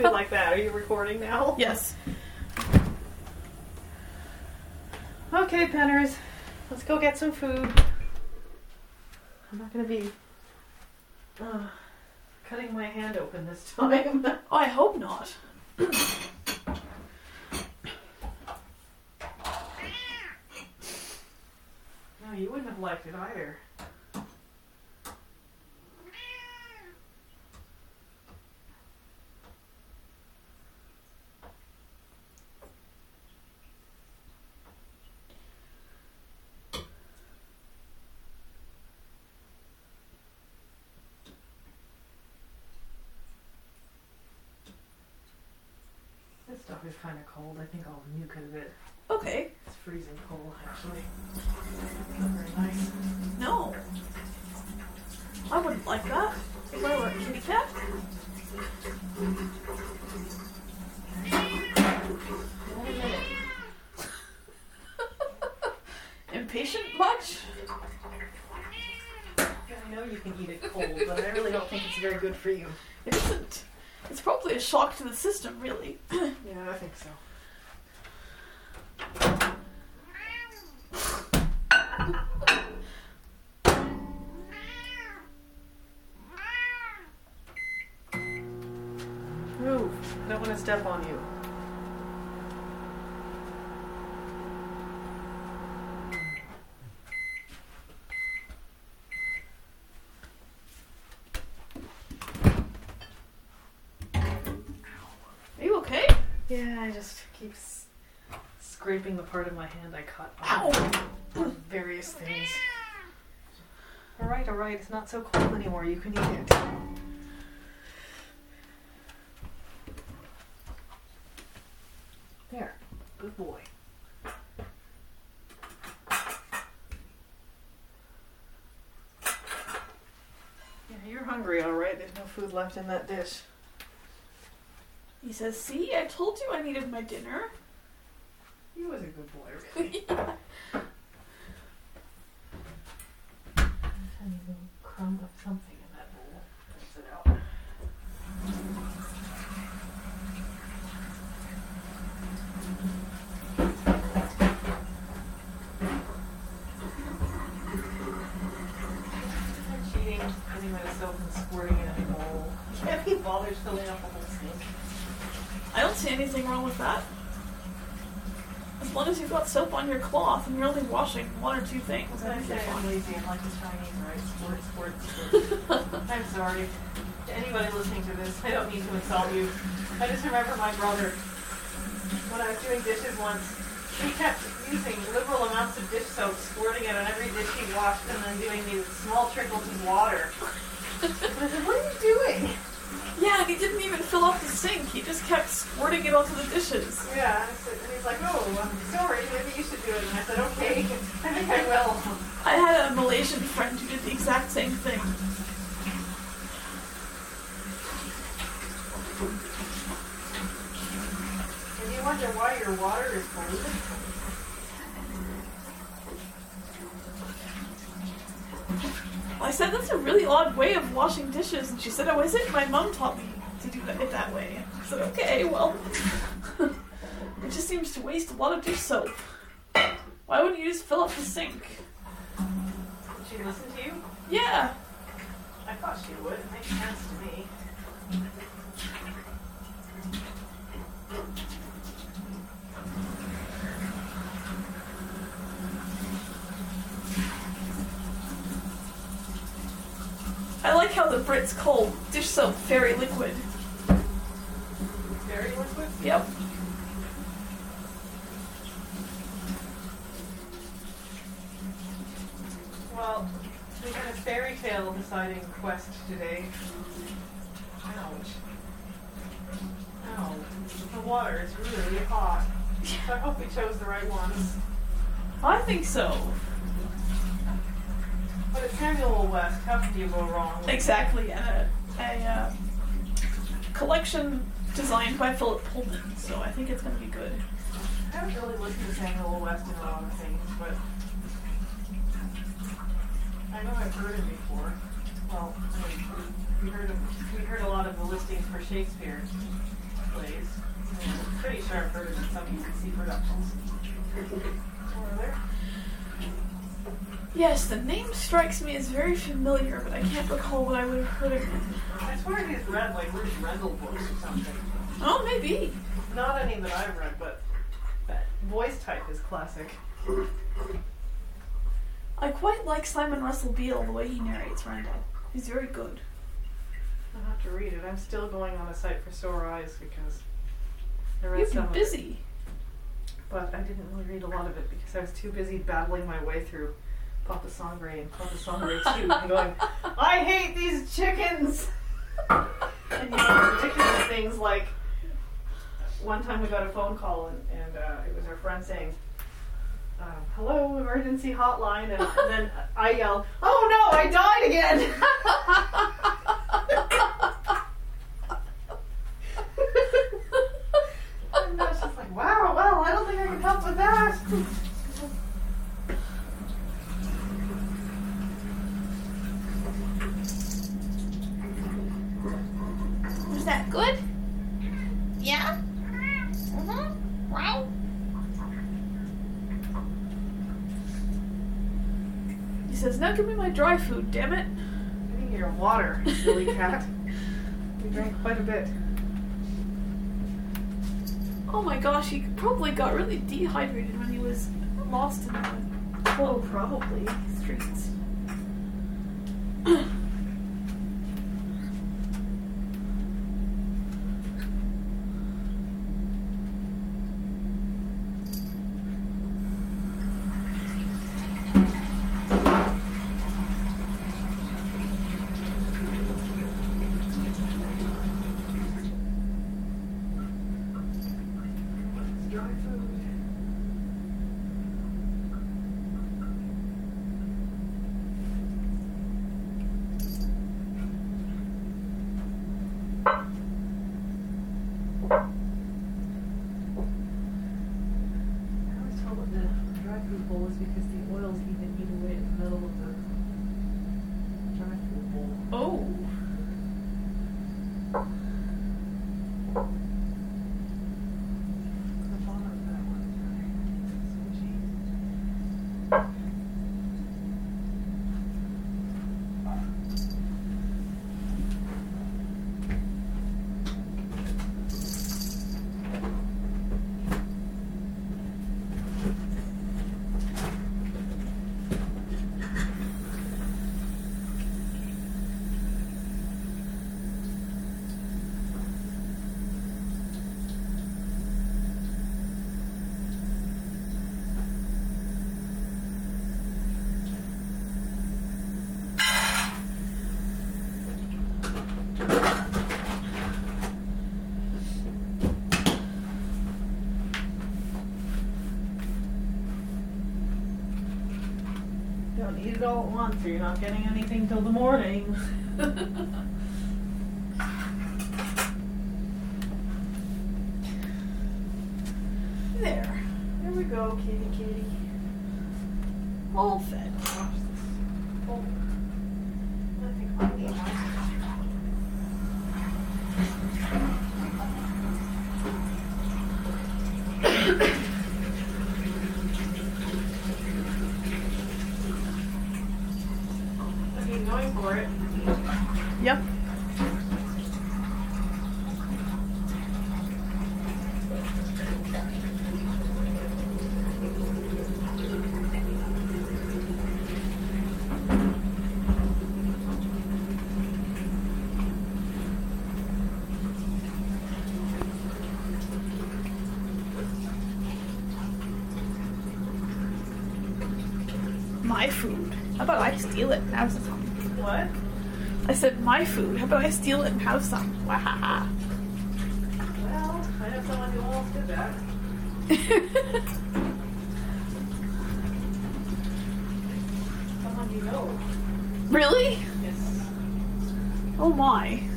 something like that. Are you recording now? Yes. Okay, Penners. Let's go get some food. I'm not going to be cutting my hand open this time. Oh, I hope not. No, you wouldn't have liked it either. This stuff is kind of cold. I think I'll nuke it a bit. Okay. It's freezing cold, actually. Not very nice. No. I wouldn't like that if I were a kitty cat. Wait a minute. Impatient much? I know you can eat it cold, but I really don't think it's very good for you. It isn't. It's probably a shock to the system, really. Yeah, I think so. Move. I don't want to step on you. Are you okay? Yeah, I just keep scraping the part of my hand I cut Ow! on various things. Alright, it's not so cold anymore. You can eat it. There. Good boy. Yeah, you're hungry, alright. There's no food left in that dish. He says, see, I told you I needed my dinner. He was a good boy, really. Tiny little crumb of something in that bowl. Rinse it out. I'm cheating, getting my soap and squirting it in a bowl. Can't be bothered filling up the whole sink. I don't see anything wrong with that. As long as you've got soap on your cloth and you're only washing one or two things, What I did I think say? you're I'm fine. lazy. I'm like the Chinese, right? Squirt, squirt, squirt. I'm sorry. To anybody listening to this, I don't mean to insult you. I just remember my brother, when I was doing dishes once, he kept using liberal amounts of dish soap, squirting it on every dish he washed, and then doing these small trickles of water. I said, what are you doing? Yeah, and he didn't even fill up the sink. He just kept squirting it onto the dishes. Yeah, and he's like, oh, I'm sorry, maybe you should do it. And I said, okay, I think I will. I had a Malaysian friend who did the exact same thing. And you wonder why your water is polluted? I said, that's a really odd way of washing dishes. And she said, oh, is it? My mom taught me to do it that way. I said, okay, well, it just seems to waste a lot of dish soap. Why wouldn't you just fill up the sink? Did she listen to you? Yeah. I thought she would. It makes sense to me. I like how the Brits call dish soap fairy liquid. Very liquid? Yep. Well, we had a fairy tale deciding quest today. Ouch. Ow. The water is really hot. So I hope we chose the right ones. I think so. But it's Samuel West. How could you go wrong? Exactly. A collection designed by Philip Pullman, so I think it's going to be good. I haven't really listened to Samuel West in a lot of things, but I know I've heard him before. Well, we heard a lot of the listings for Shakespeare. sure I've heard of some BBC productions. Over there. Yes, the name strikes me as very familiar, but I can't recall what I would have heard of it. I swear he's read like Ruth Rendell books or something. Oh, maybe. Not any that I've read, but that voice type is classic. I quite like Simon Russell Beale, the way he narrates Rendell. He's very good. I'll have to read it. I'm still going on a site for Sore Eyes because I read You've some been of it. busy. But I didn't really read a lot of it because I was too busy battling my way through Papa Sangre and Papa Sangre 2 and going, I hate these chickens! And you know, ridiculous things like one time we got a phone call and it was our friend saying, hello, emergency hotline, and then I yelled, oh no, I died again! And I was just like, wow, well, I don't think I can help with that. Was that good? Yeah? Wow. He says, now give me my dry food, damn it. I need your water, silly cat. We drank quite a bit. Oh my gosh, he probably got really dehydrated when he was lost in the cold, Probably. streets. Dry food. I was told that the dry food bowl is because the oils even eat away at the middle of the dry food bowl. Oh. The bottom of that one is squishy. Don't eat it all at once or you're not getting anything till the morning. There. There we go, kitty kitty. All fed. Watch this. Oh. I think I'll eat mine. Okay, going for it. Yep. My food. How about I steal it and have some? What? I said my food. How about I steal it and have some? Wahaha. Well, I know someone who almost did that. Someone you know. Really? Yes. Oh my.